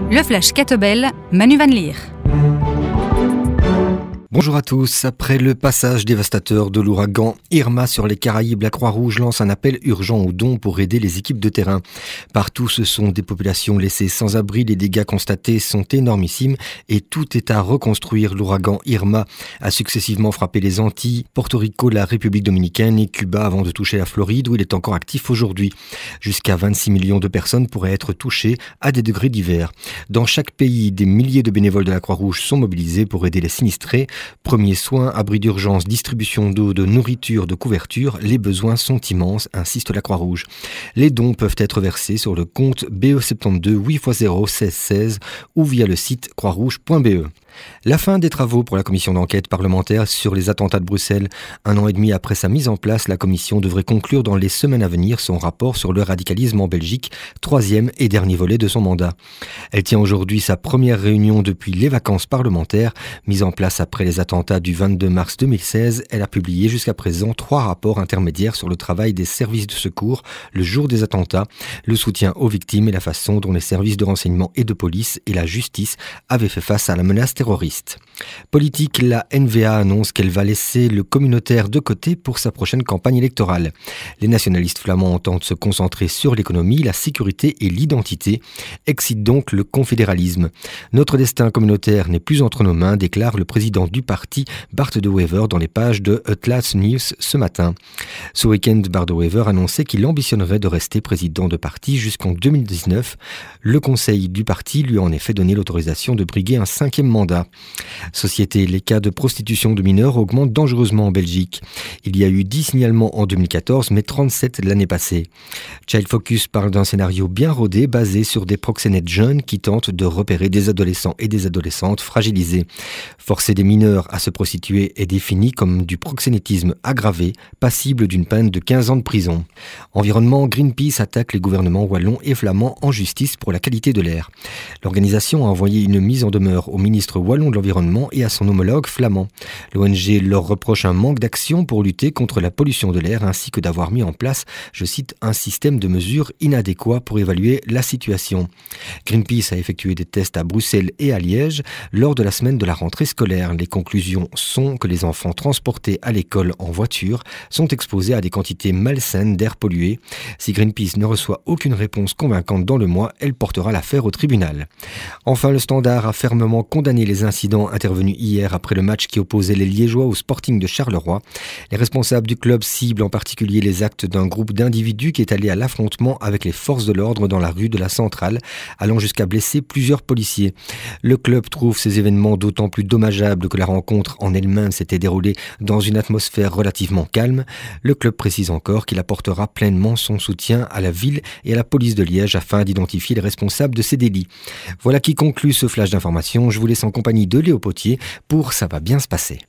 Le Flash Kettlebell, Manu Van Lier. Bonjour à tous. Après le passage dévastateur de l'ouragan Irma sur les Caraïbes, la Croix-Rouge lance un appel urgent aux dons pour aider les équipes de terrain. Partout, ce sont des populations laissées sans abri. Les dégâts constatés sont énormissimes et tout est à reconstruire. L'ouragan Irma a successivement frappé les Antilles, Porto Rico, la République dominicaine et Cuba avant de toucher la Floride où il est encore actif aujourd'hui. Jusqu'à 26 millions de personnes pourraient être touchées à des degrés divers. Dans chaque pays, des milliers de bénévoles de la Croix-Rouge sont mobilisés pour aider les sinistrés. Premiers soins, abris d'urgence, distribution d'eau, de nourriture, de couverture, les besoins sont immenses, insiste la Croix-Rouge. Les dons peuvent être versés sur le compte BE72 8x0 16 16 ou via le site croixrouge.be. La fin des travaux pour la commission d'enquête parlementaire sur les attentats de Bruxelles. 1 an et demi après sa mise en place, la commission devrait conclure dans les semaines à venir son rapport sur le radicalisme en Belgique, 3e et dernier volet de son mandat. Elle tient aujourd'hui sa première réunion depuis les vacances parlementaires. Mise en place après les attentats du 22 mars 2016, elle a publié jusqu'à présent 3 rapports intermédiaires sur le travail des services de secours le jour des attentats, le soutien aux victimes et la façon dont les services de renseignement et de police et la justice avaient fait face à la menace terroriste. Politique, la NVA annonce qu'elle va laisser le communautaire de côté pour sa prochaine campagne électorale. Les nationalistes flamands entendent se concentrer sur l'économie, la sécurité et l'identité, excite donc le confédéralisme. Notre destin communautaire n'est plus entre nos mains, déclare le président du parti, Bart De Wever, dans les pages de Atlas News ce matin. Ce week-end, Bart De Wever annonçait qu'il ambitionnerait de rester président de parti jusqu'en 2019. Le conseil du parti lui a en effet donné l'autorisation de briguer un 5e mandat. Société, les cas de prostitution de mineurs augmentent dangereusement en Belgique. Il y a eu 10 signalements en 2014, mais 37 l'année passée. Child Focus parle d'un scénario bien rodé, basé sur des proxénètes jeunes qui tentent de repérer des adolescents et des adolescentes fragilisés. Forcer des mineurs à se prostituer est défini comme du proxénétisme aggravé, passible d'une peine de 15 ans de prison. Environnement, Greenpeace attaque les gouvernements wallons et flamands en justice pour la qualité de l'air. L'organisation a envoyé une mise en demeure au ministre wallon de l'environnement et à son homologue flamand. L'ONG leur reproche un manque d'action pour lutter contre la pollution de l'air ainsi que d'avoir mis en place, je cite, un système de mesures inadéquat pour évaluer la situation. Greenpeace a effectué des tests à Bruxelles et à Liège lors de la semaine de la rentrée scolaire. Les conclusions sont que les enfants transportés à l'école en voiture sont exposés à des quantités malsaines d'air pollué. Si Greenpeace ne reçoit aucune réponse convaincante dans le mois, elle portera l'affaire au tribunal. Enfin, le Standard a fermement condamné les incidents intervenus hier après le match qui opposait les Liégeois au Sporting de Charleroi. Les responsables du club ciblent en particulier les actes d'un groupe d'individus qui est allé à l'affrontement avec les forces de l'ordre dans la rue de la Centrale, allant jusqu'à blesser plusieurs policiers. Le club trouve ces événements d'autant plus dommageables que la rencontre en elle-même s'était déroulée dans une atmosphère relativement calme. Le club précise encore qu'il apportera pleinement son soutien à la ville et à la police de Liège afin d'identifier les responsables de ces délits. Voilà qui conclut ce flash d'information. Je vous laisse en compagnie de Léo Potier pour Ça va bien se passer.